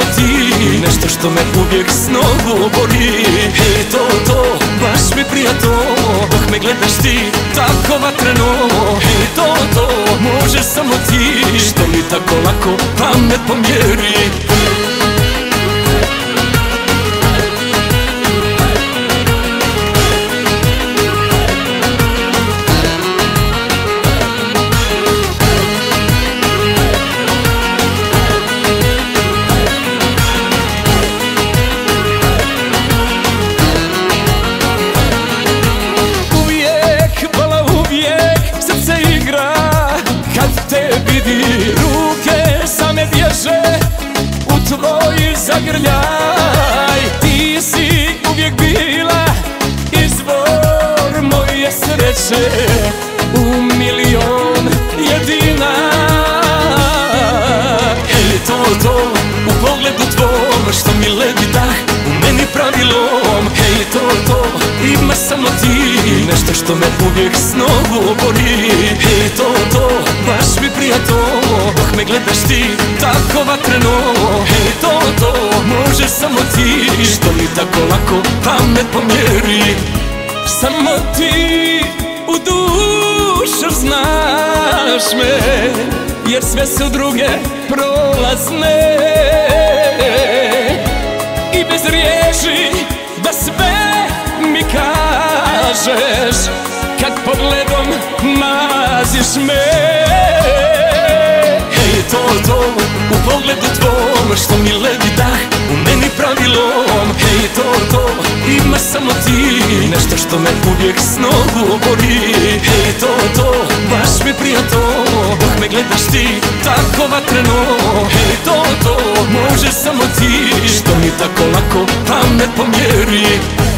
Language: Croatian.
ti, nešto što me uvijek s nogu boli. Hej, to, baš mi prija to, dok me gledaš ti tako vatreno. Hej, to, može samo ti, što mi tako lako pamet pomjeri. Ruke same bježe u tvoj zagrljaj. Ti si uvijek bila izvor moje sreće u milion jedina. Hej, to, u pogledu tvom što mi ledi dah u meni pravilom. Hej, to, ima samo ti, nešto što me uvijek s nogu boli. Hej, to, baš mi prija to, dok me gledaš ti tako vatreno. Hej, to, može samo ti, što mi tako lako pamet pomjeri. Samo ti u dušu znaš me, jer sve su druge prolazne. I bez riječi da sve mi kažeš, kad pogledom maziš me. Hej, to, u pogledu tvom što mi ledi dah u meni pravilom. Hej, to, ima samo ti, nešto što me uvijek s nogu boli. Hej, to, baš mi prija to, dok me gledaš ti tako vatreno. Hej, to, može samo ti, što mi tako lako pamet pomjeri.